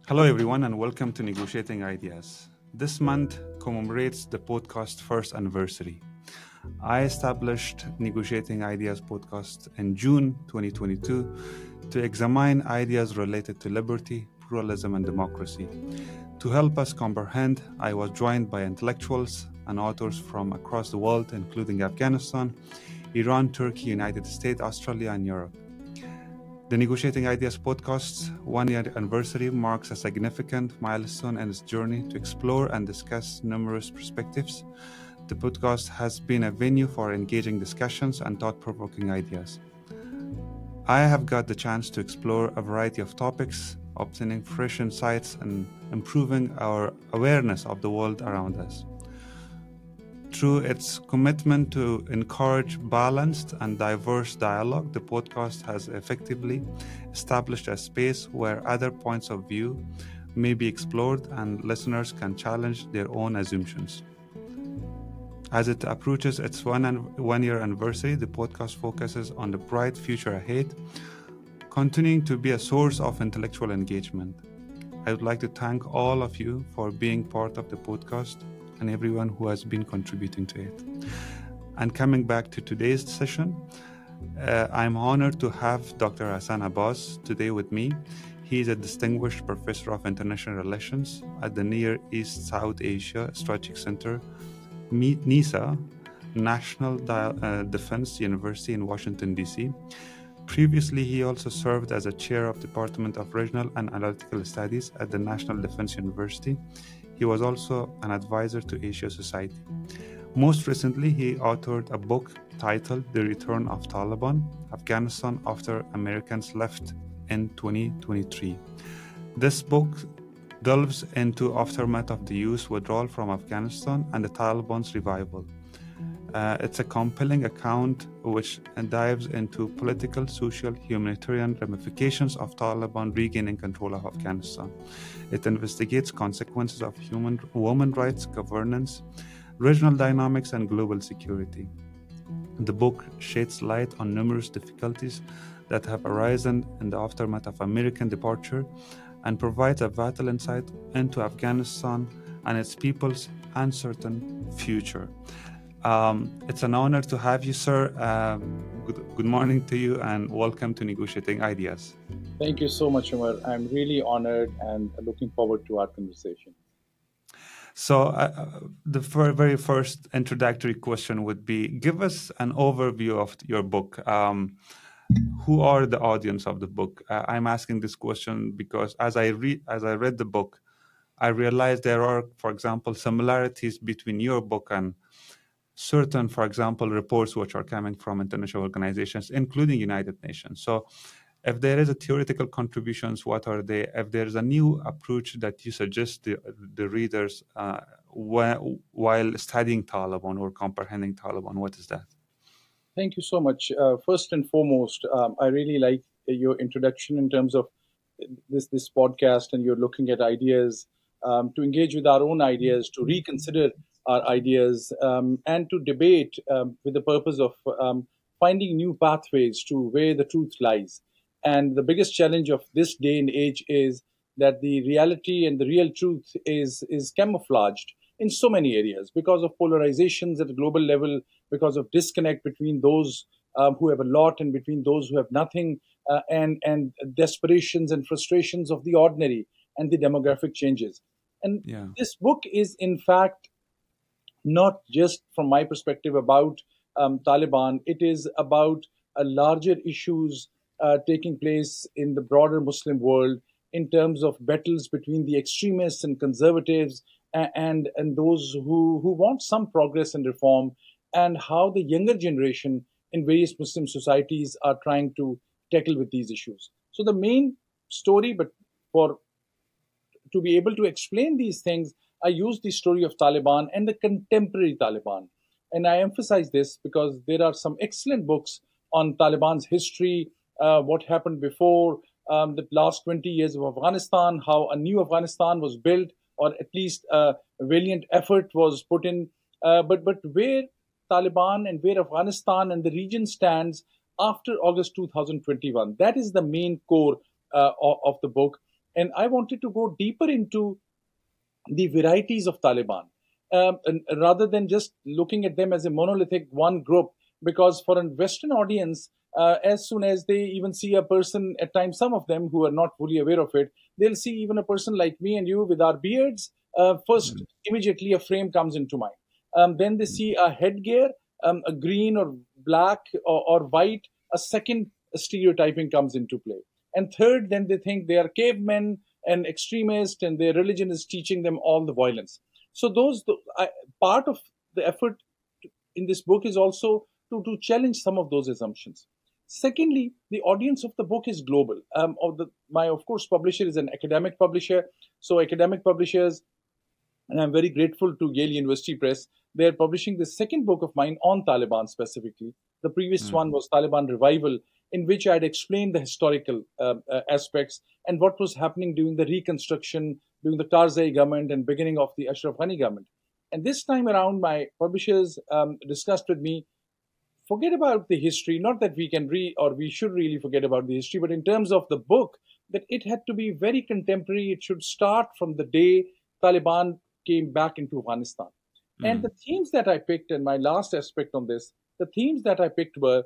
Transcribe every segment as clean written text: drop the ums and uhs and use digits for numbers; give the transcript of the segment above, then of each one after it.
Hello, everyone, and welcome to Negotiating Ideas. This month commemorates the podcast first anniversary. I established Negotiating Ideas podcast in June 2022 to examine ideas related to liberty, pluralism, and democracy. To help us comprehend, I was joined by intellectuals and authors from across the world, including Afghanistan, Iran, Turkey, United States, Australia, and Europe. The Negotiating Ideas podcast's one-year anniversary marks a significant milestone in its journey to explore and discuss numerous perspectives. The podcast has been a venue for engaging discussions and thought-provoking ideas. I have got the chance to explore a variety of topics, obtaining fresh insights and improving our awareness of the world around us. Through its commitment to encourage balanced and diverse dialogue, the podcast has effectively established a space where other points of view may be explored and listeners can challenge their own assumptions. As it approaches its one-year anniversary, the podcast focuses on the bright future ahead, continuing to be a source of intellectual engagement. I would like to thank all of you for being part of the podcast and everyone who has been contributing to it. And coming back to today's session, I'm honored to have Dr. Hassan Abbas today with me. He is a distinguished professor of international relations at the Near East South Asia Strategic Center, NESA, National Defense University in Washington, D.C. Previously, he also served as a chair of Department of Regional and Analytical Studies at the National Defense University. He was also an advisor to Asia Society. Most recently, he authored a book titled The Return of Taliban, Afghanistan After Americans Left in 2023. This book delves into aftermath of the U.S. withdrawal from Afghanistan and the Taliban's revival. It's a compelling account which dives into political, social, humanitarian ramifications of Taliban regaining control of Afghanistan. It investigates consequences of women rights, governance, regional dynamics, and global security. The book sheds light on numerous difficulties that have arisen in the aftermath of American departure and provides a vital insight into Afghanistan and its people's uncertain future. It's an honor to have you, sir. Good morning to you and welcome to Negotiating Ideas. Thank you so much, Umar. I'm really honored and looking forward to our conversation. So the very first introductory question would be, give us an overview of your book. Who are the audience of the book? I'm asking this question because as I read the book, I realized there are, for example, similarities between your book and certain, for example, reports which are coming from international organizations, including United Nations. So if there is a theoretical contributions, what are they? If there's a new approach that you suggest the readers while studying Taliban or comprehending Taliban, what is that? Thank you so much. First and foremost, I really like your introduction in terms of this podcast, and you're looking at ideas to engage with our own ideas, to reconsider our ideas, and to debate with the purpose of finding new pathways to where the truth lies. And the biggest challenge of this day and age is that the reality and the real truth is camouflaged in so many areas because of polarizations at a global level, because of disconnect between those who have a lot and between those who have nothing, and desperations and frustrations of the ordinary and the demographic changes. And this book is, in fact, not just from my perspective about Taliban. It is about larger issues taking place in the broader Muslim world in terms of battles between the extremists and conservatives and those who want some progress and reform, and how the younger generation in various Muslim societies are trying to tackle with these issues. So the main story, but to be able to explain these things, I use the story of Taliban and the contemporary Taliban. And I emphasize this because there are some excellent books on Taliban's history, what happened before the last 20 years of Afghanistan, how a new Afghanistan was built, or at least a valiant effort was put in. But where Taliban and where Afghanistan and the region stands after August 2021, that is the main core of the book. And I wanted to go deeper into the varieties of Taliban, and rather than just looking at them as a monolithic one group. Because for a Western audience, as soon as they even see a person, at times, some of them who are not fully aware of it, they'll see even a person like me and you with our beards. First, Mm, immediately a frame comes into mind. Then they mm, see a headgear, a green or black or white. A second stereotyping comes into play. And third, then they think they are cavemen and extremists, and their religion is teaching them all the violence. So part of the effort in this book is also to challenge some of those assumptions. Secondly, the audience of the book is global. My, of course, publisher is an academic publisher. So academic publishers, and I'm very grateful to Yale University Press. They're publishing the second book of mine on Taliban specifically. The previous mm, one was Taliban Revival, in which I had explained the historical aspects and what was happening during the reconstruction, during the Karzai government and beginning of the Ashraf Ghani government. And this time around, my publishers discussed with me, forget about the history. Not that we can or we should really forget about the history, but in terms of the book, that it had to be very contemporary. It should start from the day Taliban came back into Afghanistan. And mm, the themes that I picked, and my last aspect on this, the themes that I picked were: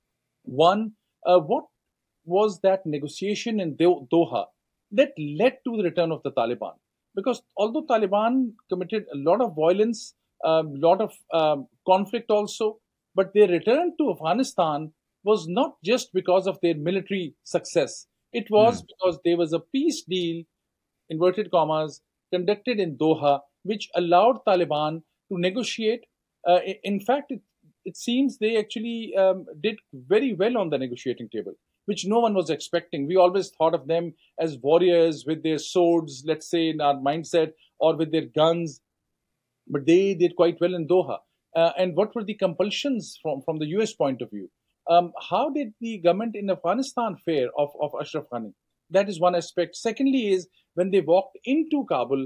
one, what was that negotiation in Doha that led to the return of the Taliban? Because although Taliban committed a lot of violence, a lot of conflict also, but their return to Afghanistan was not just because of their military success. It was mm, because there was a peace deal, inverted commas, conducted in Doha, which allowed Taliban to negotiate. In fact, it seems they actually did very well on the negotiating table, which no one was expecting. We always thought of them as warriors with their swords, let's say, in our mindset, or with their guns, but they did quite well in Doha. And what were the compulsions from the US point of view? How did the government in Afghanistan fare of Ashraf Ghani? That is one aspect. Secondly, is when they walked into Kabul,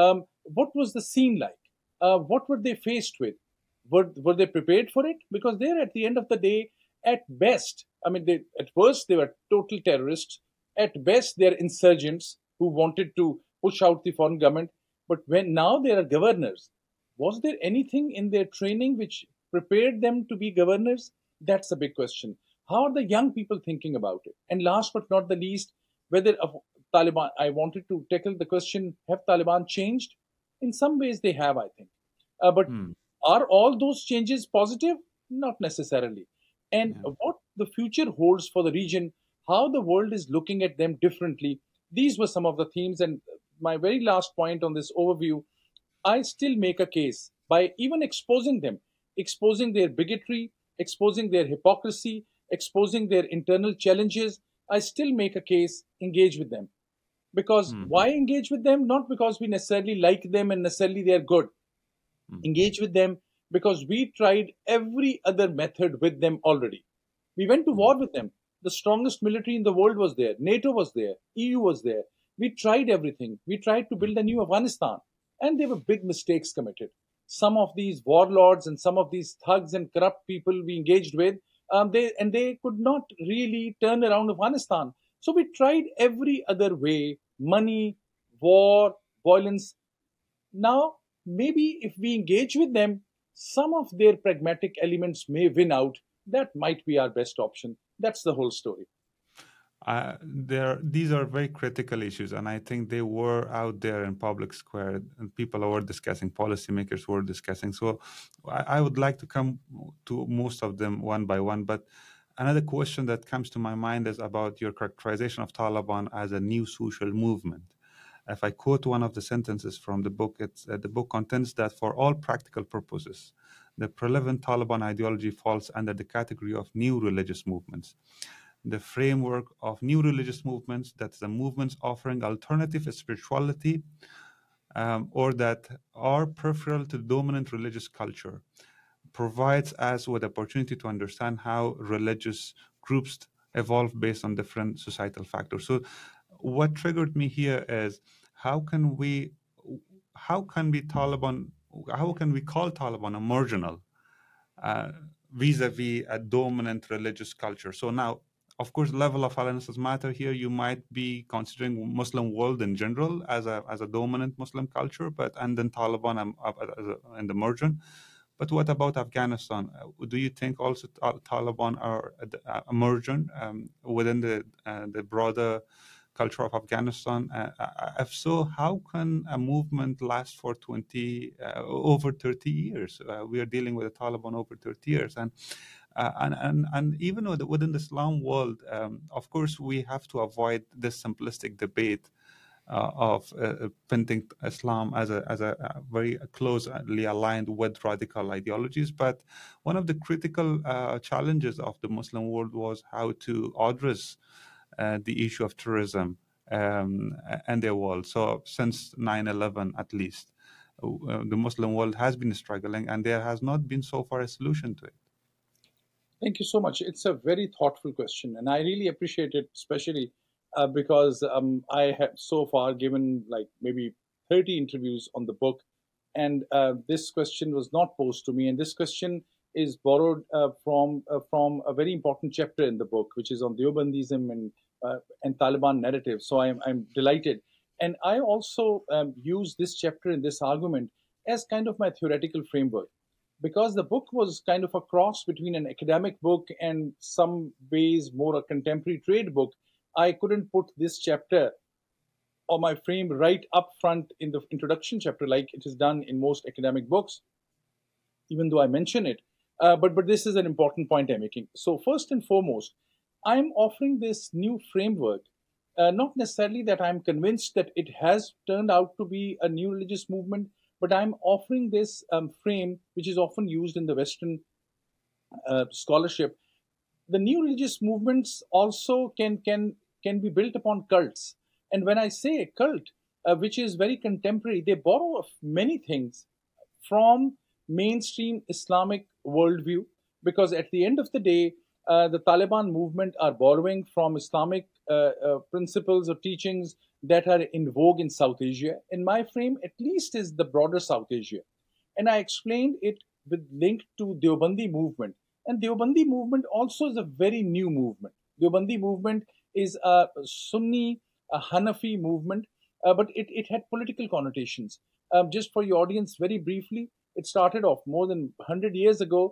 what was the scene like? What were they faced with? Were they prepared for it? Because they're, at the end of the day, at best, I mean, at first they were total terrorists. At best, they're insurgents who wanted to push out the foreign government. But when now they are governors, was there anything in their training which prepared them to be governors? That's a big question. How are the young people thinking about it? And last but not the least, whether Taliban, I wanted to tackle the question: have Taliban changed? In some ways, they have, I think. But mm. are all those changes positive? Not necessarily. And Yeah. what the future holds for the region, how the world is looking at them differently, these were some of the themes. And my very last point on this overview: I still make a case by even exposing them, exposing their bigotry, exposing their hypocrisy, exposing their internal challenges. I still make a case: engage with them. Because Mm, why engage with them? Not because we necessarily like them and necessarily they are good. mm, Engage with them because we tried every other method with them already. We went to mm, war with them. The strongest military in the world was there. NATO was there. EU was there. We tried everything. We tried to mm, build a new Afghanistan. And there were big mistakes committed. Some of these warlords and some of these thugs and corrupt people we engaged with, they could not really turn around Afghanistan. So we tried every other way: money, war, violence. Now, maybe if we engage with them, some of their pragmatic elements may win out. That might be our best option. That's the whole story. these are very critical issues, and I think they were out there in public square, and people were discussing, policymakers were discussing. So I would like to come to most of them one by one. But another question that comes to my mind is about your characterization of Taliban as a new social movement. If I quote one of the sentences from the book, the book contends that for all practical purposes, the prevalent Taliban ideology falls under the category of new religious movements. The framework of new religious movements, that's the movements offering alternative spirituality or that are peripheral to the dominant religious culture, provides us with opportunity to understand how religious groups evolve based on different societal factors. So what triggered me here is how can we Taliban, how can we call Taliban a marginal uh, vis-a-vis a dominant religious culture? So now Of course, level of analysis matter here. You might be considering Muslim world in general as a dominant Muslim culture, and then Taliban as an emergent. But what about Afghanistan? Do you think also Taliban are emergent within the broader culture of Afghanistan? If so, how can a movement last for over 30 years? We are dealing with the Taliban over 30 years, and even within the Islam world, of course, we have to avoid this simplistic debate of painting Islam as a very closely aligned with radical ideologies. But one of the critical challenges of the Muslim world was how to address the issue of terrorism in their world. So since 9/11, at least, the Muslim world has been struggling, and there has not been so far a solution to it. Thank you so much. It's a very thoughtful question, and I really appreciate it, especially because I have so far given like maybe 30 interviews on the book, and this question was not posed to me. And this question is borrowed from a very important chapter in the book, which is on Deobandism and Taliban narrative. So I'm delighted, and I also use this chapter in this argument as kind of my theoretical framework, because the book was kind of a cross between an academic book and some ways more a contemporary trade book. I couldn't put this chapter or my frame right up front in the introduction chapter like it is done in most academic books, even though I mention it. But this is an important point I'm making. So first and foremost, I'm offering this new framework, not necessarily that I'm convinced that it has turned out to be a new religious movement, but I'm offering this frame, which is often used in the Western scholarship. The new religious movements also can be built upon cults. And when I say a cult, which is very contemporary, they borrow many things from mainstream Islamic worldview, because at the end of the day, the Taliban movement are borrowing from Islamic principles or teachings that are in vogue in South Asia. In my frame, at least, is the broader South Asia. And I explained it with link to Deobandi movement. And Deobandi movement also is a very new movement. Deobandi movement is a Sunni, a Hanafi movement, but it had political connotations. Just for your audience, very briefly, it started off more than 100 years ago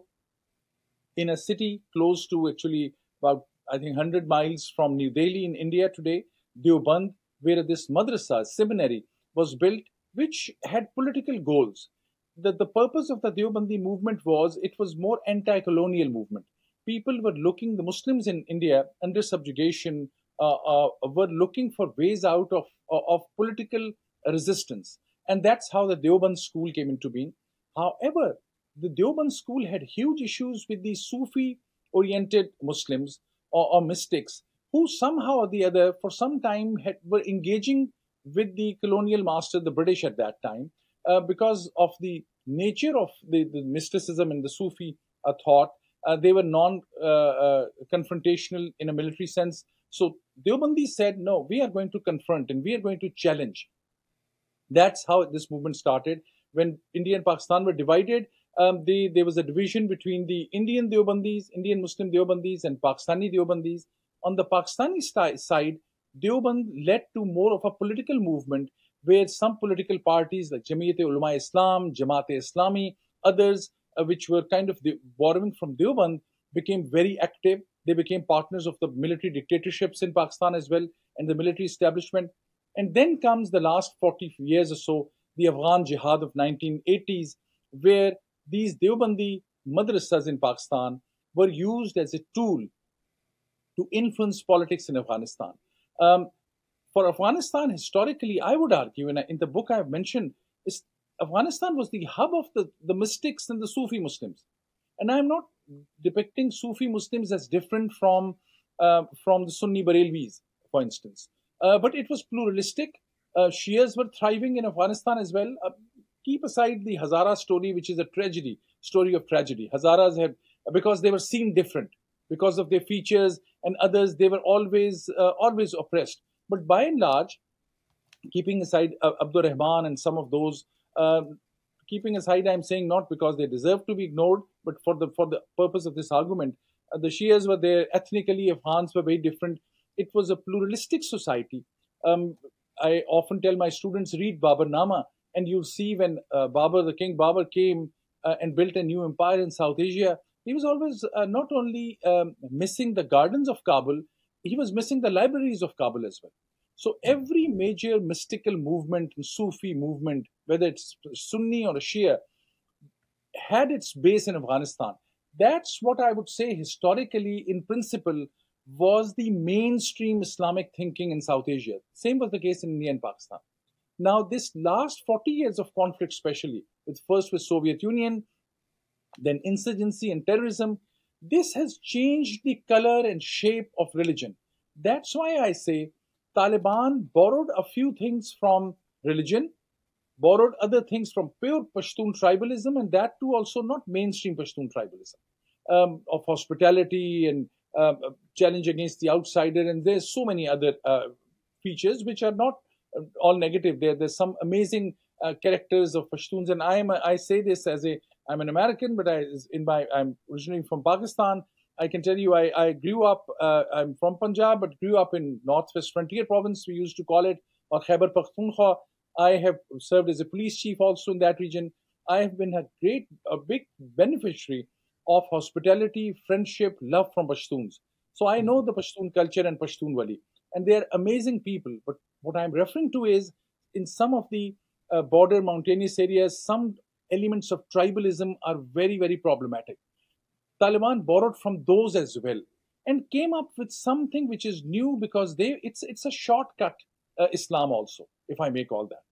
in a city close to actually about, I think, 100 miles from New Delhi in India today, Deoband, where this madrasa, seminary, was built, which had political goals. The purpose of the Deobandi movement was, it was more anti-colonial movement. People were looking, the Muslims in India under subjugation were looking for ways out of political resistance. And that's how the Deoband school came into being. However, the Deoband school had huge issues with the Sufi-oriented Muslims or mystics, who somehow or the other, for some time, were engaging with the colonial master, the British at that time, because of the nature of the mysticism and the Sufi thought. They were non-confrontational in a military sense. So Deobandi said, no, we are going to confront and we are going to challenge. That's how this movement started. When India and Pakistan were divided, there was a division between the Indian Deobandis, Indian Muslim Deobandis, and Pakistani Deobandis. On the Pakistani side, Deoband led to more of a political movement where some political parties like Jamiyat-e-Ulama-e-Islam, Jamaat-e-Islami, others which were kind of borrowing from Deoband, became very active. They became partners of the military dictatorships in Pakistan as well, and the military establishment. And then comes the last 40 years or so, the Afghan Jihad of 1980s, where these Deobandi madrasas in Pakistan were used as a tool to influence politics in Afghanistan. For Afghanistan, historically, I would argue, and in the book I have mentioned, Afghanistan was the hub of the mystics and the Sufi Muslims. And I'm not depicting Sufi Muslims as different from the Sunni Barelvis, for instance. But it was pluralistic. Shias were thriving in Afghanistan as well. Keep aside the Hazara story, which is a story of tragedy. Hazaras had, because they were seen different, because of their features, and others, they were always oppressed. But by and large, keeping aside Abdur Rahman and some of those, keeping aside, I'm saying not because they deserve to be ignored, but for the purpose of this argument, The Shias were there. Ethnically, Afghans were very different. It was a pluralistic society. I often tell my students, read Baburnama, and you'll see when the King Babur came and built a new empire in South Asia, he was always not only missing the gardens of Kabul, he was missing the libraries of Kabul as well. So every major mystical movement, Sufi movement, whether it's Sunni or a Shia, had its base in Afghanistan. That's what I would say historically, in principle, was the mainstream Islamic thinking in South Asia. Same was the case in India and Pakistan. Now, this last 40 years of conflict, especially with first with Soviet Union, then insurgency and terrorism, this has changed the color and shape of religion. That's why I say Taliban borrowed a few things from religion, borrowed other things from pure Pashtun tribalism, and that too also not mainstream Pashtun tribalism, of hospitality and challenge against the outsider. And there's so many other features which are not all negative. There's some amazing characters of Pashtuns, and I say this as I'm an American, but I'm originally from Pakistan. I can tell you, I grew up. I'm from Punjab, but grew up in Northwest Frontier Province. We used to call it, or Khyber Pakhtunkhwa. I have served as a police chief also in that region. I have been a big beneficiary of hospitality, friendship, love from Pashtuns. So I know the Pashtun culture and Pashtun Wali, and they are amazing people. But what I'm referring to is, in some of the border mountainous areas, some elements of tribalism are very, very problematic. Taliban borrowed from those as well and came up with something which is new, because it's a shortcut Islam also, if I may call that.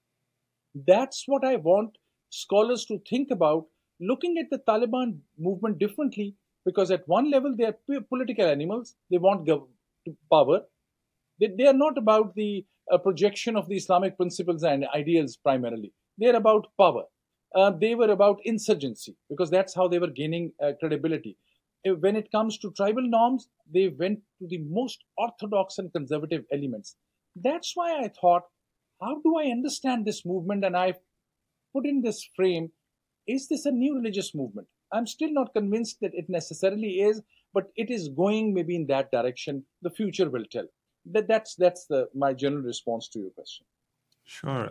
That's what I want scholars to think about, looking at the Taliban movement differently, because at one level they are political animals. They want power. They are not about the projection of the Islamic principles and ideals primarily. They are about power. They were about insurgency, because that's how they were gaining credibility. When it comes to tribal norms, they went to the most orthodox and conservative elements. That's why I thought, how do I understand this movement? And I put in this frame, is this a new religious movement? I'm still not convinced that it necessarily is, but it is going maybe in that direction. The future will tell. That's my general response to your question. Sure.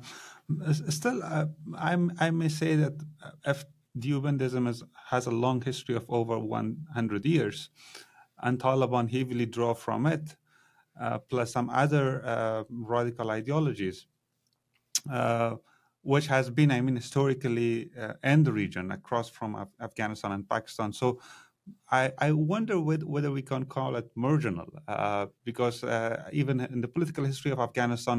Still, I may say that if Deobandism has a long history of over 100 years, and Taliban heavily draw from it, plus some other radical ideologies, which has been, historically in the region, across from Afghanistan and Pakistan. So I wonder whether we can call it marginal, because even in the political history of Afghanistan,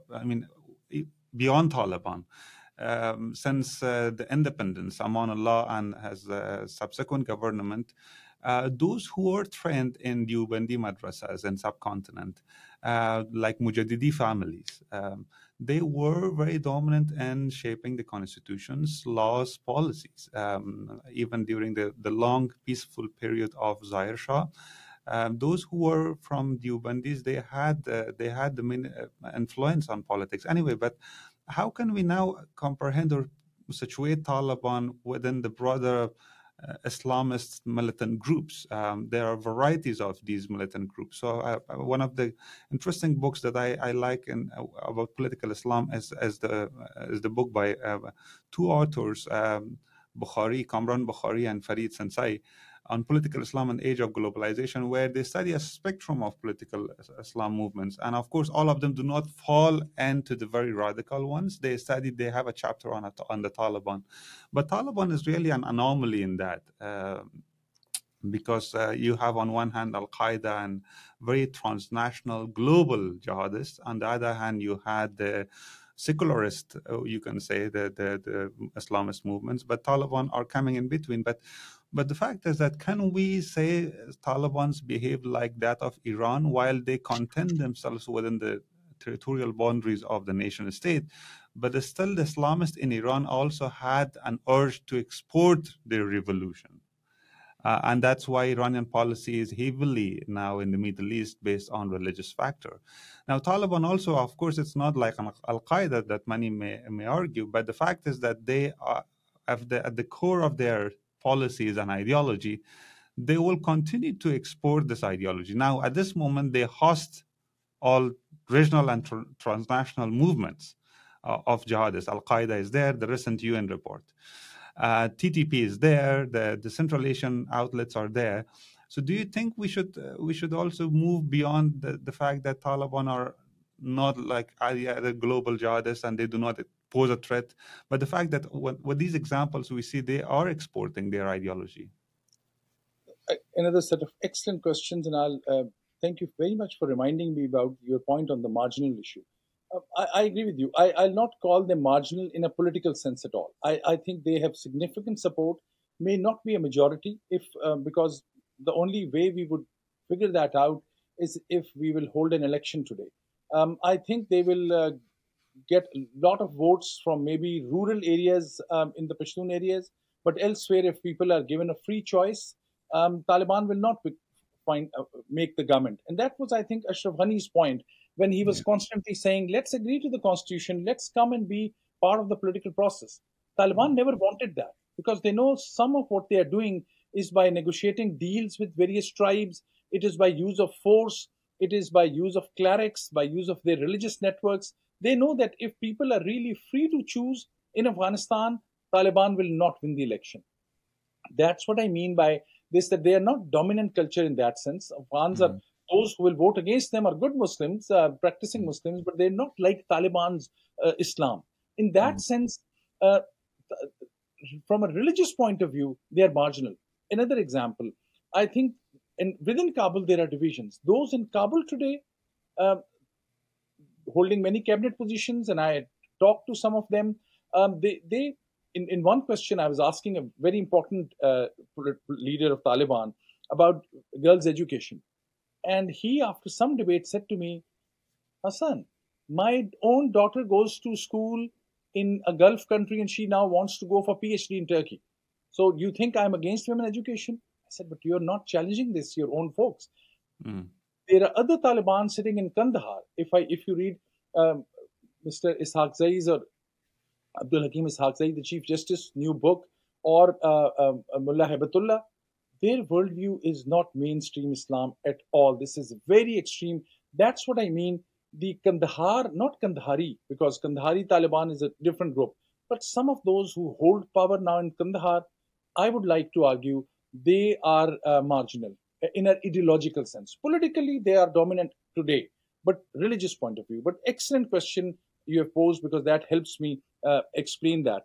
beyond Taliban, since the independence, Amanullah, and has subsequent government, those who were trained in Deobandi madrasas in subcontinent, like Mujaddidi families, they were very dominant in shaping the constitutions, laws, policies, even during the long peaceful period of Zahir Shah. Those who were from Deobandis, they had the main influence on politics anyway. But how can we now comprehend or situate Taliban within the broader Islamist militant groups? There are varieties of these militant groups. So one of the interesting books that I like about political Islam is the book by two authors, Kamran Bukhari and Farid Sensai, on political Islam and age of globalization, where they study a spectrum of political Islam movements. And of course, all of them do not fall into the very radical ones. They have a chapter on the Taliban. But Taliban is really an anomaly in that, because you have on one hand Al-Qaeda and very transnational global jihadists. On the other hand, you had the secularist, you can say, the Islamist movements, but Taliban are coming in between. But the fact is that, can we say Taliban's behave like that of Iran while they contain themselves within the territorial boundaries of the nation state? But still, the Islamists in Iran also had an urge to export their revolution. And that's why Iranian policy is heavily now in the Middle East based on religious factor. Now, Taliban also, of course, it's not like Al-Qaeda that many may argue, but the fact is that they are at the core of their policies and ideology, they will continue to export this ideology. Now, at this moment, they host all regional and transnational movements of jihadists. Al-Qaeda is there, the recent UN report. TTP is there, the Central Asian outlets are there. So do you think we should also move beyond the fact that Taliban are not like the global jihadists and they do not pose a threat, but the fact that with these examples we see they are exporting their ideology? Another set of excellent questions, and I'll thank you very much for reminding me about your point on the marginal issue. I agree with you. I'll not call them marginal in a political sense at all. I think they have significant support, may not be a majority, if because the only way we would figure that out is if we will hold an election today. I think they will get a lot of votes from maybe rural areas in the Pashtun areas, but elsewhere, if people are given a free choice, Taliban will not make the government. And that was, I think, Ashraf Ghani's point when he was constantly saying, let's agree to the constitution, let's come and be part of the political process. Taliban never wanted that because they know some of what they are doing is by negotiating deals with various tribes. It is by use of force. It is by use of clerics, by use of their religious networks. They know that if people are really free to choose in Afghanistan, Taliban will not win the election. That's what I mean by this, that they are not dominant culture in that sense. Afghans are those who will vote against them are good Muslims, practicing Muslims, but they're not like Taliban's Islam. In that sense, from a religious point of view, they are marginal. Another example, I think within Kabul, there are divisions. Those in Kabul today, holding many cabinet positions, and I talked to some of them, in one question, I was asking a very important leader of Taliban about girls' education. And he, after some debate, said to me, Hassan, my own daughter goes to school in a Gulf country and she now wants to go for PhD in Turkey. So you think I'm against women education? I said, but you're not challenging this, your own folks. There are other Taliban sitting in Kandahar. If you read Mr. Ishaq Zai's or Abdul Hakim Ishaq Zai, the Chief Justice, new book, or Mullah Hibatullah, their worldview is not mainstream Islam at all. This is very extreme. That's what I mean. The Kandahar, not Kandahari, because Kandahari Taliban is a different group, but some of those who hold power now in Kandahar, I would like to argue they are marginal in an ideological sense. Politically, they are dominant today, but religious point of view. But excellent question you have posed, because that helps me explain that.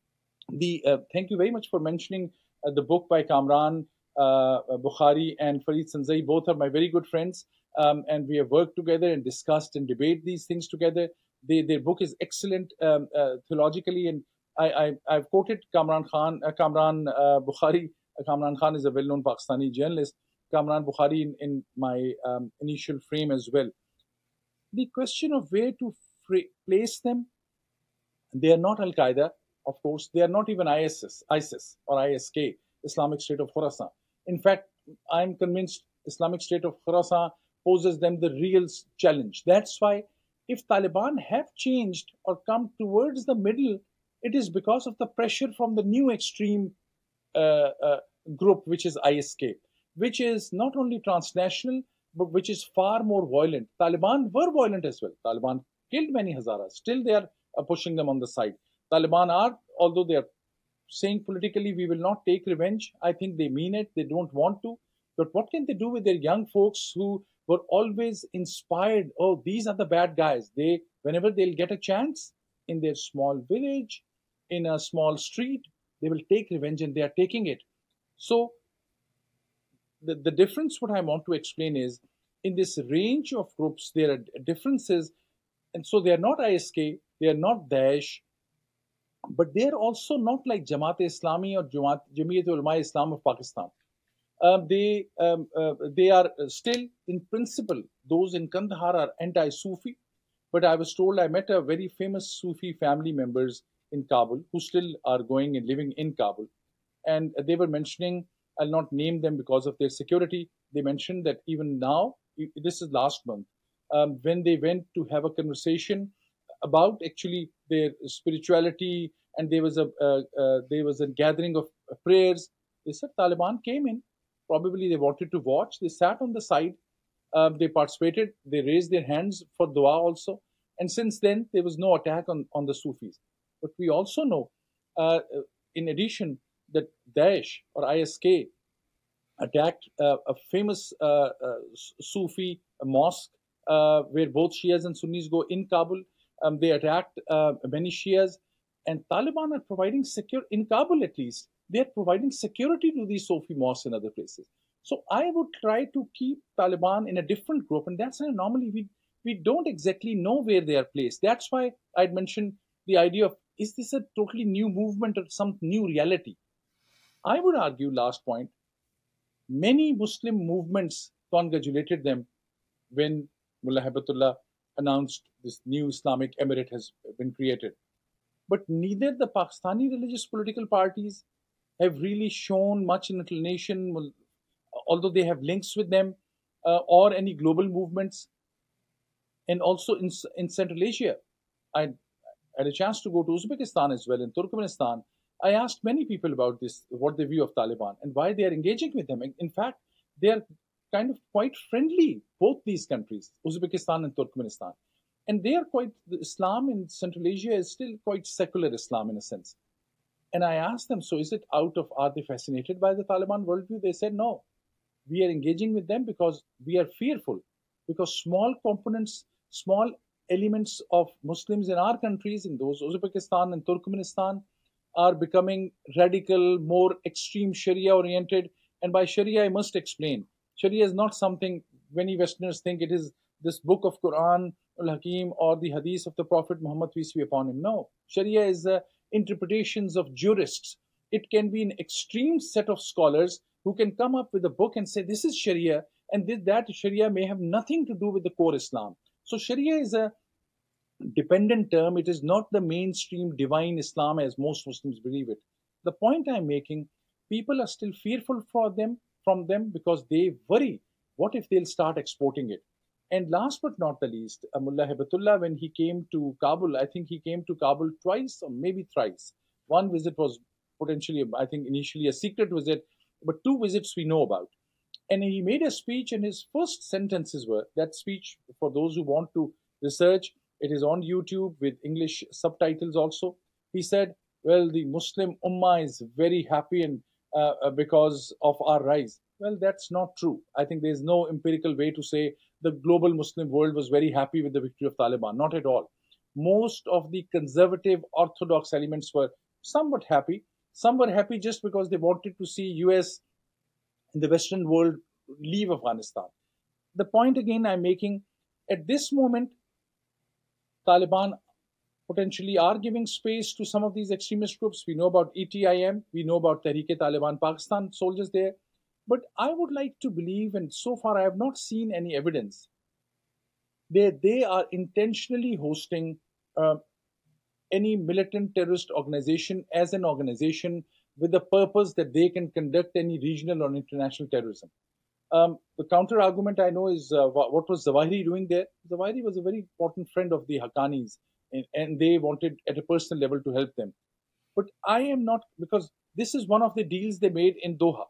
Thank you very much for mentioning the book by Kamran Bukhari and Farid Sanzai. Both are my very good friends, and we have worked together and discussed and debate these things together. Their book is excellent theologically, and I've quoted Kamran Bukhari. Kamran Khan is a well-known Pakistani journalist. Kamran Bukhari in my initial frame as well. The question of where to place them, they are not Al-Qaeda, of course. They are not even ISIS or ISK, Islamic State of Khorasan. In fact, I'm convinced Islamic State of Khorasan poses them the real challenge. That's why if Taliban have changed or come towards the middle, it is because of the pressure from the new extreme group, which is ISK, which is not only transnational, but which is far more violent. Taliban were violent as well. Taliban killed many Hazaras. Still, they are pushing them on the side. Taliban are, although they are saying politically, we will not take revenge, I think they mean it. They don't want to. But what can they do with their young folks who were always inspired? Oh, these are the bad guys. Whenever they'll get a chance in their small village, in a small street, they will take revenge, and they are taking it. So the difference, what I want to explain is, in this range of groups, there are differences. And so they are not ISK, they are not Daesh, but they are also not like Jamaat-e-Islami or Jamiat-ul-Ulama-e-Islam of Pakistan. They are still, in principle, those in Kandahar are anti-Sufi. But I was told, I met a very famous Sufi family members in Kabul who still are going and living in Kabul. And they were mentioning, I'll not name them because of their security. They mentioned that even now, this is last month, when they went to have a conversation about actually their spirituality, and there was a gathering of prayers. They said Taliban came in. Probably they wanted to watch. They sat on the side. They participated. They raised their hands for dua also. And since then, there was no attack on the Sufis. But we also know, in addition, that Daesh or ISK attacked a famous Sufi mosque where both Shias and Sunnis go in Kabul. They attacked many Shias, and Taliban are providing secure in Kabul at least. They are providing security to these Sufi mosques and other places. So I would try to keep Taliban in a different group, and that's why normally we don't exactly know where they are placed. That's why I'd mentioned the idea of, is this a totally new movement or some new reality? I would argue, last point, many Muslim movements congratulated them when Mullah Hibatullah announced this new Islamic emirate has been created. But neither the Pakistani religious political parties have really shown much inclination, although they have links with them, or any global movements. And also in Central Asia, I had a chance to go to Uzbekistan as well, in Turkmenistan. I asked many people about this, what they view of Taliban and why they are engaging with them. In fact, they are kind of quite friendly, both these countries, Uzbekistan and Turkmenistan. And they are quite, the Islam in Central Asia is still quite secular Islam in a sense. And I asked them, so is it out of, are they fascinated by the Taliban worldview? They said, no. We are engaging with them because we are fearful, because small components, small elements of Muslims in our countries, in those Uzbekistan and Turkmenistan, are becoming radical, more extreme Sharia oriented. And by Sharia, I must explain. Sharia is not something many Westerners think it is this book of Quran, Al-Hakim, or the Hadith of the Prophet Muhammad, peace be upon him. No. Sharia is the interpretations of jurists. It can be an extreme set of scholars who can come up with a book and say, this is Sharia, and that Sharia may have nothing to do with the core Islam. So Sharia is a dependent term. It is not the mainstream divine Islam as most Muslims believe it. The point I'm making, people are still fearful from them because they worry, what if they'll start exporting it? And last but not the least, Mullah Hibatullah, when he came to Kabul, I think he came to Kabul twice or maybe thrice. One visit was potentially, I think, initially a secret visit, but two visits we know about. And he made a speech, and his first sentences were, that speech, for those who want to research, it is on YouTube with English subtitles also. He said, well, the Muslim Ummah is very happy and because of our rise. Well, that's not true. I think there's no empirical way to say the global Muslim world was very happy with the victory of Taliban. Not at all. Most of the conservative orthodox elements were somewhat happy. Some were happy just because they wanted to see US and the Western world leave Afghanistan. The point again I'm making, at this moment, Taliban potentially are giving space to some of these extremist groups. We know about ETIM, we know about Tehreek-e-Taliban Pakistan soldiers there. But I would like to believe, and so far I have not seen any evidence, they are intentionally hosting any militant terrorist organization as an organization with the purpose that they can conduct any regional or international terrorism. The counter argument I know is what was Zawahiri doing there? Zawahiri was a very important friend of the Haqqanis, and they wanted at a personal level to help them. But I am not, because this is one of the deals they made in Doha.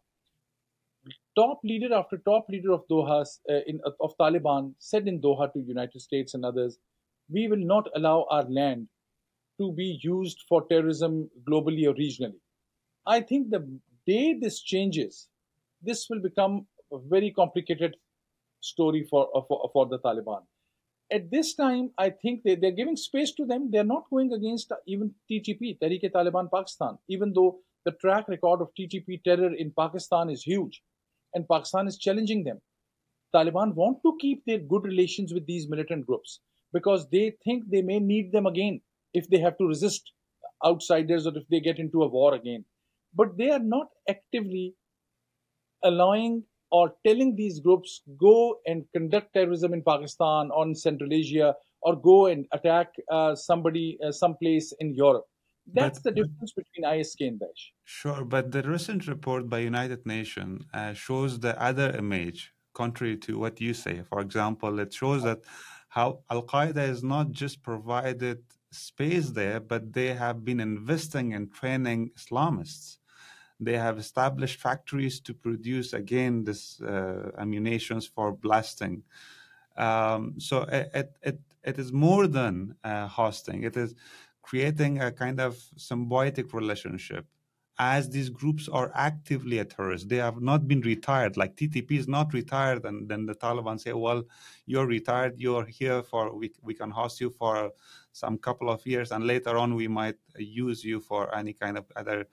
Top leader after top leader of Doha, of Taliban, said in Doha to United States and others, we will not allow our land to be used for terrorism globally or regionally. I think the day this changes, this will become a very complicated story for the Taliban. At this time, I think they're giving space to them. They're not going against even TTP, Tehreek-e-Taliban Pakistan, even though the track record of TTP terror in Pakistan is huge, and Pakistan is challenging them. Taliban want to keep their good relations with these militant groups because they think they may need them again if they have to resist outsiders or if they get into a war again. But they are not actively allowing or telling these groups go and conduct terrorism in Pakistan or in Central Asia or go and attack somebody someplace in Europe. That's the difference between ISK and Daesh. Sure, but the recent report by United Nations shows the other image, contrary to what you say. For example, it shows that how Al-Qaeda is not just provided space there, but they have been investing in training Islamists. They have established factories to produce, again, this ammunitions for blasting. So it is more than hosting. It is creating a kind of symbiotic relationship as these groups are actively a terrorist. They have not been retired. Like TTP is not retired, and then the Taliban say, well, you're retired, you're here for, we can host you for some couple of years, and later on we might use you for any kind of other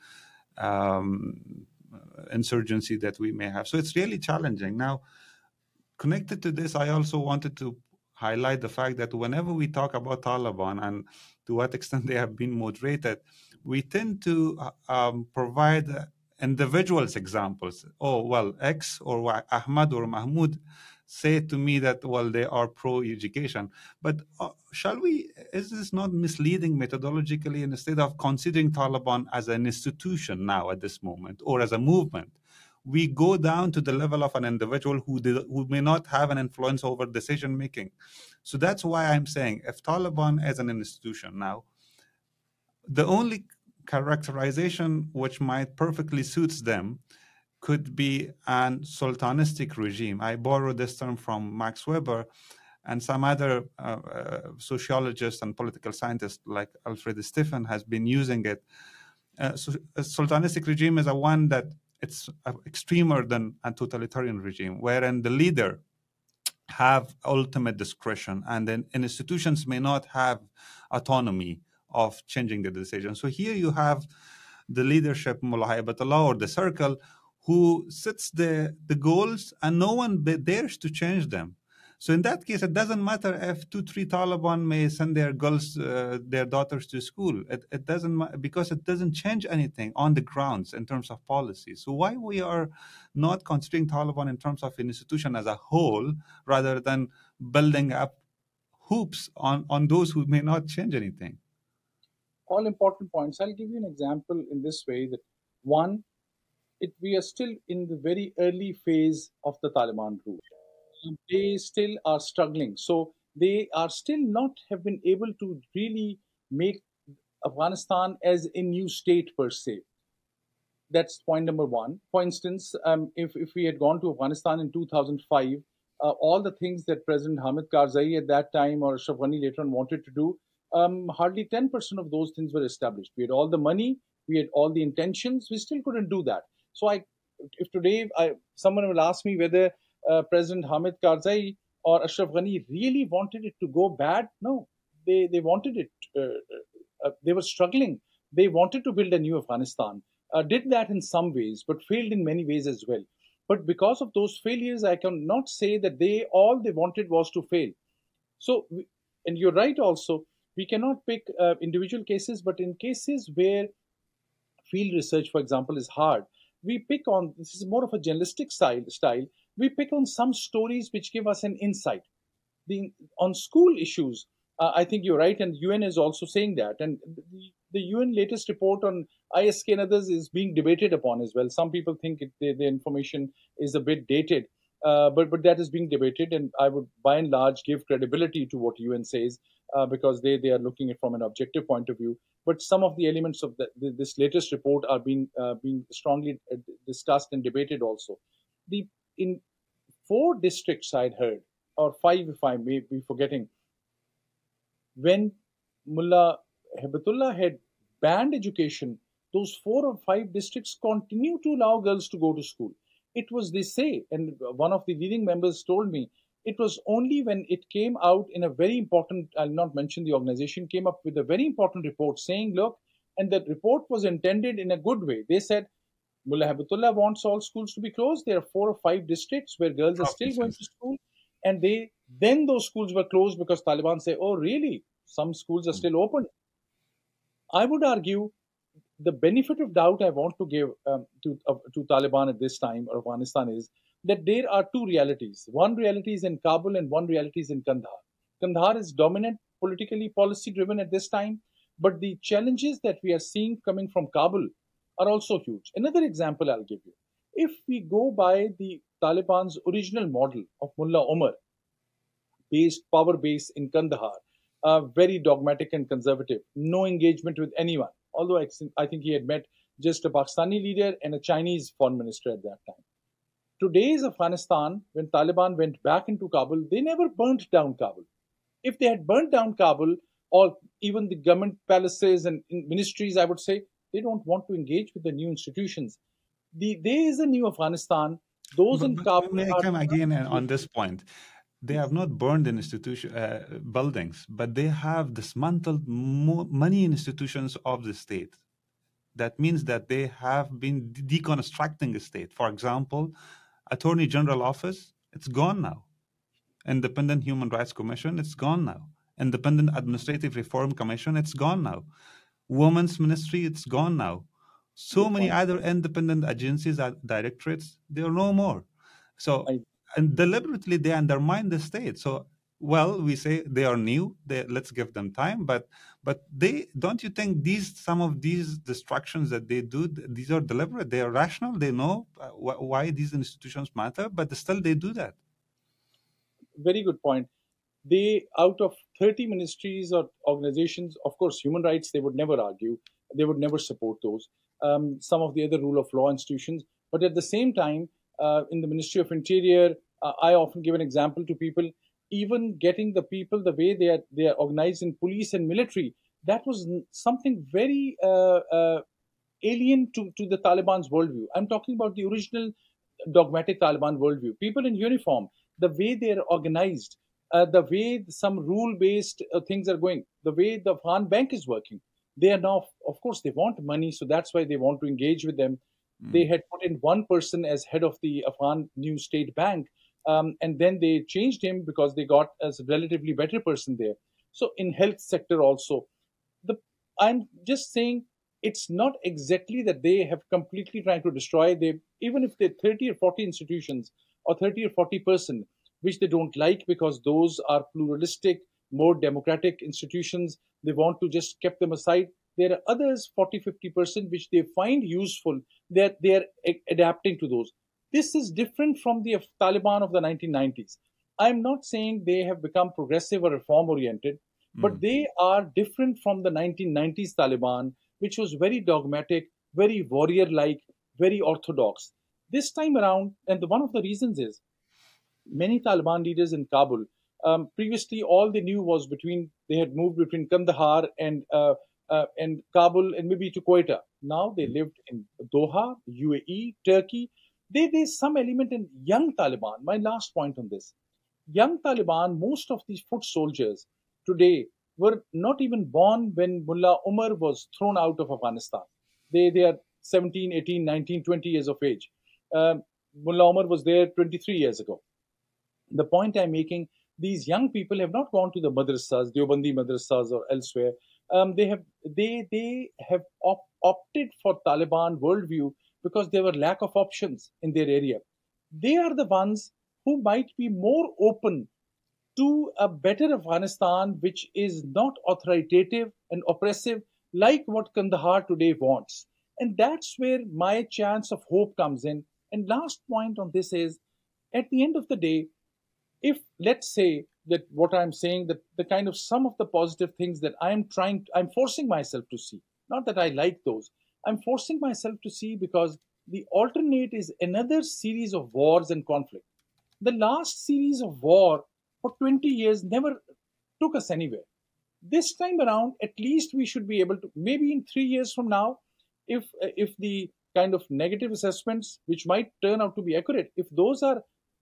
insurgency that we may have. So it's really challenging. Now, connected to this, I also wanted to highlight the fact that whenever we talk about Taliban and to what extent they have been moderated, we tend to provide individuals examples. Oh, well, X or Ahmad or Mahmoud say to me that, well, they are pro-education. But is this not misleading methodologically, instead of considering Taliban as an institution now at this moment or as a movement? We go down to the level of an individual who may not have an influence over decision making. So that's why I'm saying, if Taliban is an institution now, the only characterization which might perfectly suits them could be an sultanistic regime. I borrow this term from Max Weber, and some other sociologists and political scientists like Alfred Stephen has been using it. So a sultanistic regime is a one that it's extremer than a totalitarian regime, wherein the leader have ultimate discretion, and then institutions may not have autonomy of changing the decision. So here you have the leadership, Mullah Haibatullah, or the circle, who sets the goals, and no one dares to change them. So in that case, it doesn't matter if 2-3 Taliban may send their girls, their daughters to school. It doesn't, because it doesn't change anything on the grounds in terms of policy. So why we are not considering Taliban in terms of an institution as a whole, rather than building up hoops on those who may not change anything? All important points. I'll give you an example in this way that one, we are still in the very early phase of the Taliban rule. They still are struggling. So they are still not have been able to really make Afghanistan as a new state per se. That's point number one. For instance, if we had gone to Afghanistan in 2005, all the things that President Hamid Karzai at that time or Ashraf Ghani later on wanted to do, hardly 10% of those things were established. We had all the money, we had all the intentions, we still couldn't do that. So if today someone will ask me whether President Hamid Karzai or Ashraf Ghani really wanted it to go bad, no, they wanted it. They were struggling. They wanted to build a new Afghanistan. Did that in some ways, but failed in many ways as well. But because of those failures, I cannot say that all they wanted was to fail. So, and you're right also, we cannot pick individual cases, but in cases where field research, for example, is hard, we pick on, this is more of a journalistic style, we pick on some stories which give us an insight. On school issues, I think you're right, and UN is also saying that. And the UN latest report on ISK and others is being debated upon as well. Some people think the information is a bit dated, but that is being debated, and I would by and large give credibility to what UN says because they are looking at it from an objective point of view. But some of the elements of this latest report are being strongly discussed and debated also. In 4 districts I'd heard, or 5 if I may be forgetting, when Mullah Haibatullah had banned education, those 4 or 5 districts continue to allow girls to go to school. It was, they say, and one of the leading members told me, it was only when it came out in a very important, I'll not mention the organization, came up with a very important report saying, look, and that report was intended in a good way. They said, Mullah Haibatullah wants all schools to be closed. There are 4 or 5 districts where girls are still going to school. And then those schools were closed because Taliban say, oh, really? Some schools are still open. I would argue the benefit of doubt I want to give to Taliban at this time, or Afghanistan, is that there are 2 realities. One reality is in Kabul and one reality is in Kandahar. Kandahar is dominant, politically policy-driven at this time, but the challenges that we are seeing coming from Kabul are also huge. Another example I'll give you. If we go by the Taliban's original model of Mullah Omar, power base in Kandahar, very dogmatic and conservative, no engagement with anyone. Although I think he had met just a Pakistani leader and a Chinese foreign minister at that time. Today's Afghanistan, when Taliban went back into Kabul, they never burnt down Kabul. If they had burnt down Kabul, or even the government palaces and ministries, I would say, they don't want to engage with the new institutions. There is a new Afghanistan. Those in Kabul may I are come again on this point? They have not burned institution buildings, but they have dismantled many institutions of the state. That means that they have been deconstructing the state. For example, Attorney General Office, it's gone now. Independent Human Rights Commission, it's gone now. Independent Administrative Reform Commission, it's gone now. Women's Ministry, it's gone now. So many other independent agencies, directorates, they are no more. So, and deliberately they undermine the state. So, well, we say they are new. Let's give them time. But they, don't you think some of these destructions that they do, these are deliberate? They are rational. They know why these institutions matter, but still they do that. Very good point. They, out of 30 ministries or organizations, of course, human rights, they would never argue. They would never support those. Some of the other rule of law institutions. But at the same time, in the Ministry of Interior, I often give an example to people, even getting the people, the way they are organized in police and military, that was something very alien to the Taliban's worldview. I'm talking about the original dogmatic Taliban worldview. People in uniform, the way they are organized, the way some rule-based things are going, the way the Afghan bank is working. They are now, of course, they want money, so that's why they want to engage with them. They had put in one person as head of the Afghan new state bank, and then they changed him because they got a relatively better person there. So in health sector also, I'm just saying it's not exactly that they have completely tried to destroy. Even if they're 30 or 40 institutions or 30 or 40%, which they don't like because those are pluralistic, more democratic institutions, they want to just keep them aside. There are others, 40, 50%, which they find useful, that they are adapting to those. This is different from the Taliban of the 1990s. I'm not saying they have become progressive or reform-oriented, but they are different from the 1990s Taliban, which was very dogmatic, very warrior-like, very orthodox. This time around, and one of the reasons is, many Taliban leaders in Kabul, previously all they knew was they had moved between Kandahar and Kabul and maybe to Quetta. Now they lived in Doha, UAE, Turkey. There's some element in young Taliban. My last point on this. Young Taliban, most of these foot soldiers today were not even born when Mullah Umar was thrown out of Afghanistan. They are 17, 18, 19, 20 years of age. Mullah Umar was there 23 years ago. The point I'm making, these young people have not gone to the madrasas, Deobandi madrasas or elsewhere. They have opted for Taliban worldview because there were lack of options in their area. They are the ones who might be more open to a better Afghanistan, which is not authoritative and oppressive like what Kandahar today wants. And that's where my chance of hope comes in. And last point on this is, at the end of the day, if let's say that what I'm saying, that the kind of some of the positive things that I'm forcing myself to see, not that I like those, I'm forcing myself to see because the alternate is another series of wars and conflict. The last series of war for 20 years never took us anywhere. This time around, at least we should be able to, maybe in 3 years from now, if the kind of negative assessments, which might turn out to be accurate, if those are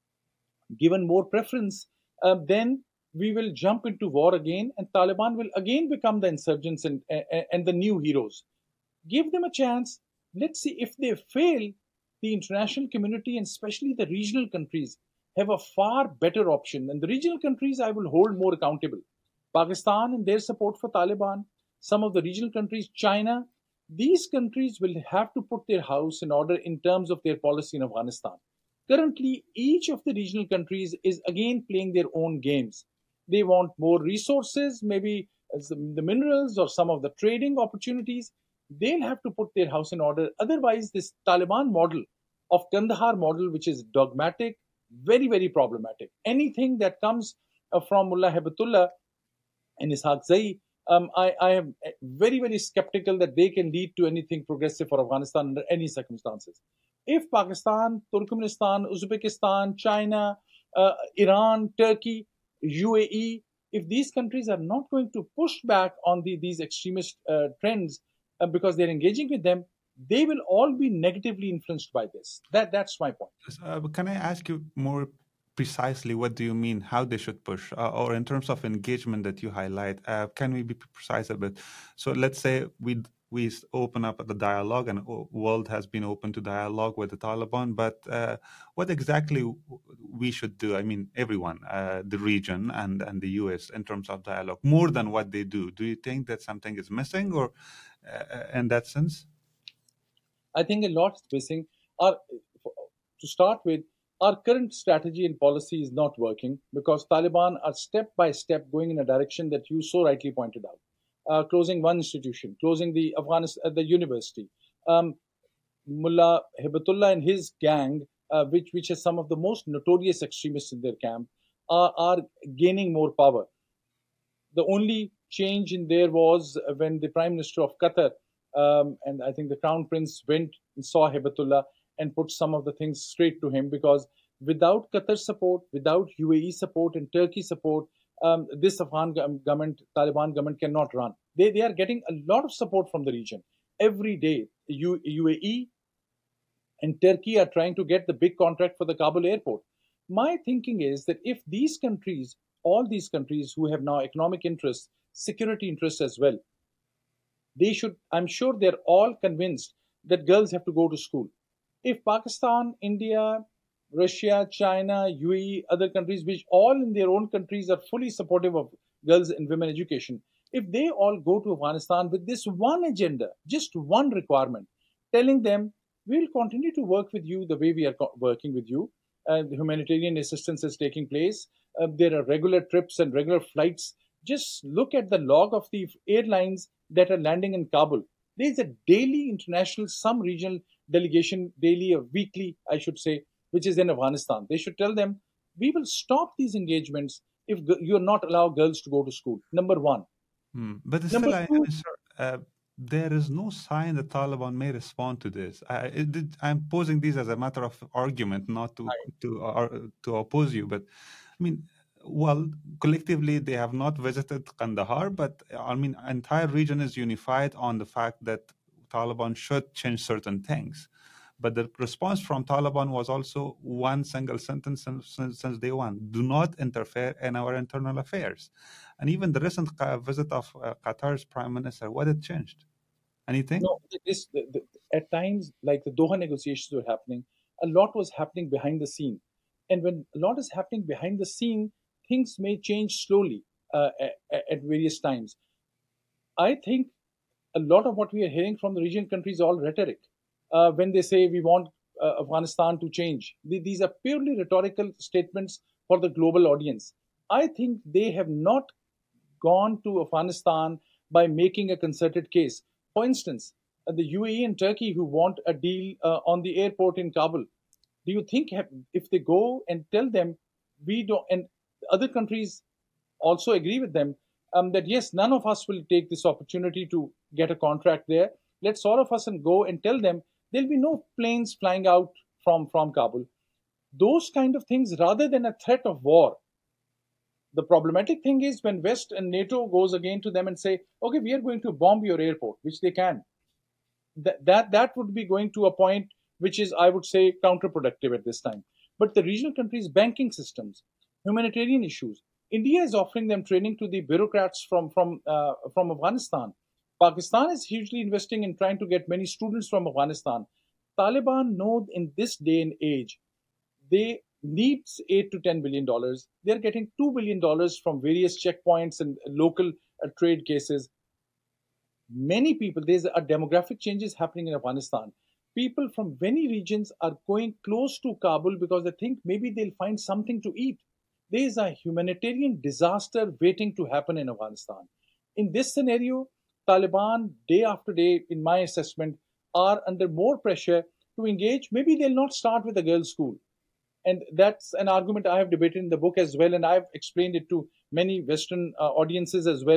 given more preference, then we will jump into war again and Taliban will again become the insurgents and the new heroes. Give them a chance. Let's see if they fail. The international community and especially the regional countries have a far better option. And the regional countries I will hold more accountable. Pakistan and their support for Taliban, some of the regional countries, China, these countries will have to put their house in order in terms of their policy in Afghanistan. Currently, each of the regional countries is again playing their own games. They want more resources, maybe the minerals or some of the trading opportunities. They'll have to put their house in order. Otherwise, this Taliban model of Kandahar model, which is dogmatic, very, very problematic. Anything that comes from Mullah Hibatullah and Ishaq Zai I am very, very skeptical that they can lead to anything progressive for Afghanistan under any circumstances. If Pakistan, Turkmenistan, Uzbekistan, China, Iran, Turkey, UAE, if these countries are not going to push back on these extremist trends because they're engaging with them, they will all be negatively influenced by this. That's my point. Can I ask you more precisely what do you mean how they should push, or in terms of engagement that you highlight, can we be precise a bit? So let's say we open up the dialogue, and the world has been open to dialogue with the Taliban, but what exactly we should do? I mean, everyone, the region and the US, in terms of dialogue, more than what they do. Do you think that something is missing, or in that sense? I think a lot is missing. Our, to start with, our current strategy and policy is not working because Taliban are step by step going in a direction that you so rightly pointed out. Closing one institution, closing the the university. Mullah Hibatullah and his gang, which is some of the most notorious extremists in their camp, are gaining more power. The only change in there was when the Prime Minister of Qatar, and I think the Crown Prince, went and saw Hibatullah and put some of the things straight to him, because without Qatar support, without UAE support and Turkey support, this Afghan government, Taliban government, cannot run. They are getting a lot of support from the region. Every day, UAE and Turkey are trying to get the big contract for the Kabul airport. My thinking is that if these countries, all these countries who have now economic interests, security interests as well, they should, I'm sure they're all convinced that girls have to go to school. If Pakistan, India, Russia, China, UAE, other countries, which all in their own countries are fully supportive of girls and women education, if they all go to Afghanistan with this one agenda, just one requirement, telling them, we'll continue to work with you the way we are working with you. The humanitarian assistance is taking place. There are regular trips and regular flights. Just look at the log of the airlines that are landing in Kabul. There is a daily international, some regional delegation, daily or weekly, I should say, which is in Afghanistan. They should tell them, we will stop these engagements if you're not allow girls to go to school. Number one. But still, Number I two, mean, sir, there is no sign that Taliban may respond to this. I'm posing these as a matter of argument, not to oppose you. But I mean, well, collectively they have not visited Kandahar, but I mean, entire region is unified on the fact that Taliban should change certain things. But the response from Taliban was also one single sentence since day one: do not interfere in our internal affairs. And even the recent visit of Qatar's prime minister, what had changed? Anything? no, at times, like the Doha negotiations were happening, a lot was happening behind the scene. And when a lot is happening behind the scene, things may change slowly at various times. I think a lot of what we are hearing from the region countries is all rhetoric. When they say we want Afghanistan to change, these are purely rhetorical statements for the global audience. I think they have not gone to Afghanistan by making a concerted case. For instance, the UAE and Turkey, who want a deal on the airport in Kabul, do you think if they go and tell them we don't, and other countries also agree with them, that yes, none of us will take this opportunity to get a contract there. Let's all of us and go and tell them there'll be no planes flying out from Kabul. Those kind of things, rather than a threat of war. The problematic thing is when West and NATO goes again to them and say, okay, we are going to bomb your airport, which they can. That would be going to a point which is, I would say, counterproductive at this time. But the regional countries' banking systems, humanitarian issues, India is offering them training to the bureaucrats from Afghanistan. Pakistan is hugely investing in trying to get many students from Afghanistan. Taliban know in this day and age, they needs $8 to $10 billion. They're getting $2 billion from various checkpoints and local trade cases. Many people, there's a demographic changes happening in Afghanistan. People from many regions are going close to Kabul because they think maybe they'll find something to eat. There is a humanitarian disaster waiting to happen in Afghanistan. In this scenario, Taliban, day after day, in my assessment, are under more pressure to engage. Maybe they'll not start with a girls' school. And that's an argument I have debated in the book as well, and I've explained it to many Western audiences as well.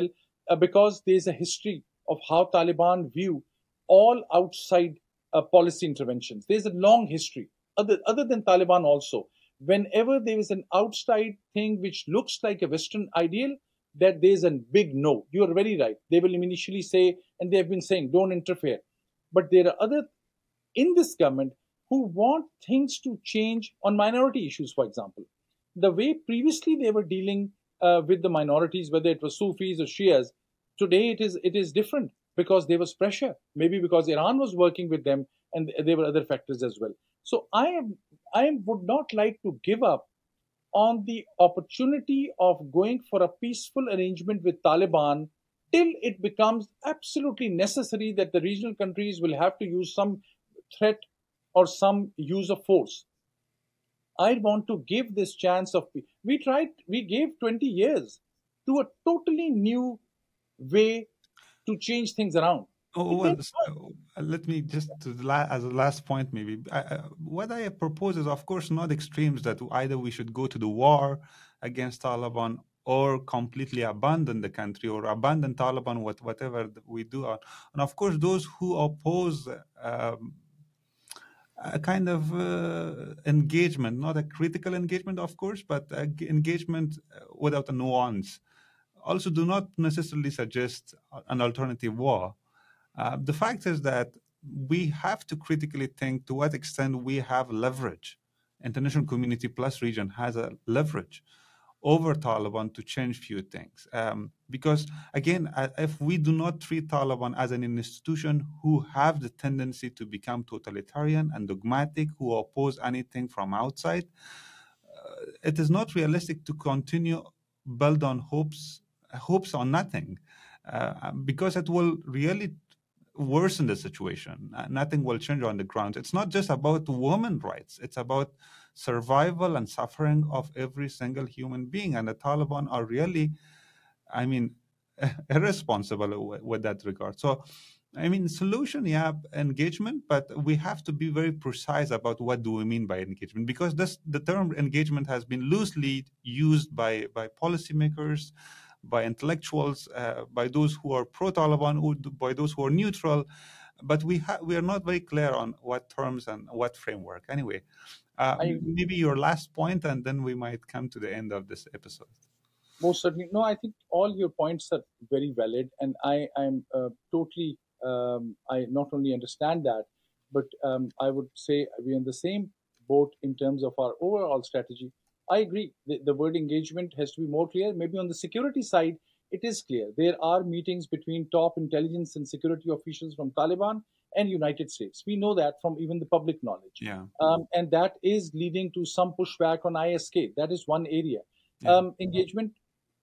because there's a history of how Taliban view all outside policy interventions. There's a long history, other than Taliban also. Whenever there is an outside thing which looks like a Western ideal, that there's a big no. You are very right. They will initially say, and they have been saying, don't interfere. But there are other in this government who want things to change on minority issues, for example. The way previously they were dealing with the minorities, whether it was Sufis or Shias, today it is different because there was pressure. Maybe because Iran was working with them, and there were other factors as well. So I would not like to give up on the opportunity of going for a peaceful arrangement with Taliban till it becomes absolutely necessary that the regional countries will have to use some threat or some use of force. I want to give this chance of we gave 20 years to a totally new way to change things around. Oh, It well, didn't work. let me just, as a last point, maybe. What I propose is, of course, not extremes that either we should go to the war against Taliban or completely abandon the country or abandon Taliban, whatever we do. And of course, those who oppose a kind of engagement, not a critical engagement, of course, but engagement without a nuance, also do not necessarily suggest an alternative war. The fact is that we have to critically think to what extent we have leverage. International community plus region has a leverage over Taliban to change few things. Because again, if we do not treat Taliban as an institution who have the tendency to become totalitarian and dogmatic, who oppose anything from outside, it is not realistic to continue build on hopes on nothing, because it will really worsen the situation. Nothing will change on the ground. It's not just about women's rights. It's about survival and suffering of every single human being. And the Taliban are really, I mean, irresponsible with that regard. So, I mean, solution, yeah, engagement, but we have to be very precise about what do we mean by engagement, because the term engagement has been loosely used by policymakers, by intellectuals, by those who are pro-Taliban, by those who are neutral, but we are not very clear on what terms and what framework. Anyway, I maybe your last point, and then we might come to the end of this episode. most certainly no. I think all your points are very valid, and I'm totally. I not only understand that, but I would say we're in the same boat in terms of our overall strategy. I agree. The word engagement has to be more clear. Maybe on the security side, it is clear. There are meetings between top intelligence and security officials from Taliban and United States. We know that from even the public knowledge. Yeah. And that is leading to some pushback on ISK. That is one area. Yeah. Engagement.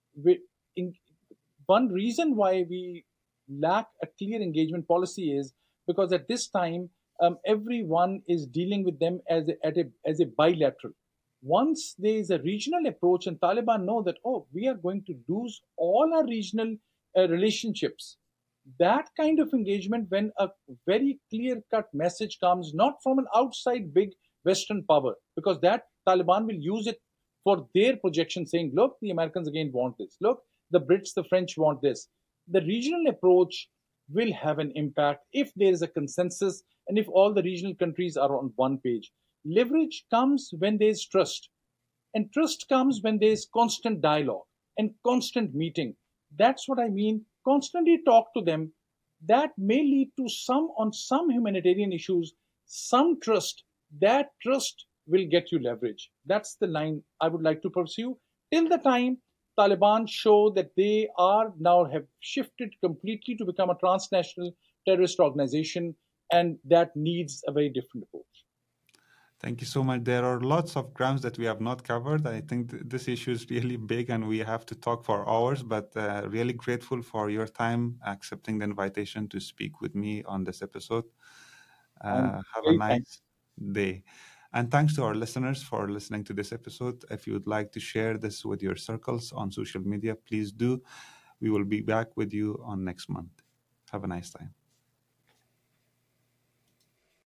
In, one reason why we lack a clear engagement policy is because at this time, everyone is dealing with them as a bilateral. Once there is a regional approach and Taliban know that, oh, we are going to lose all our regional relationships, that kind of engagement, when a very clear cut message comes, not from an outside big Western power, because that Taliban will use it for their projection, saying, look, the Americans again want this. Look, the Brits, the French want this. The regional approach will have an impact if there is a consensus and if all the regional countries are on one page. Leverage comes when there is trust. And trust comes when there is constant dialogue and constant meeting. That's what I mean. Constantly talk to them. That may lead to on some humanitarian issues, some trust. That trust will get you leverage. That's the line I would like to pursue. Till the time Taliban show that they are now have shifted completely to become a transnational terrorist organization, and that needs a very different approach. Thank you so much. There are lots of grounds that we have not covered. I think this issue is really big and we have to talk for hours, but really grateful for your time accepting the invitation to speak with me on this episode. Have a nice day. And thanks to our listeners for listening to this episode. If you would like to share this with your circles on social media, please do. We will be back with you on next month. Have a nice time.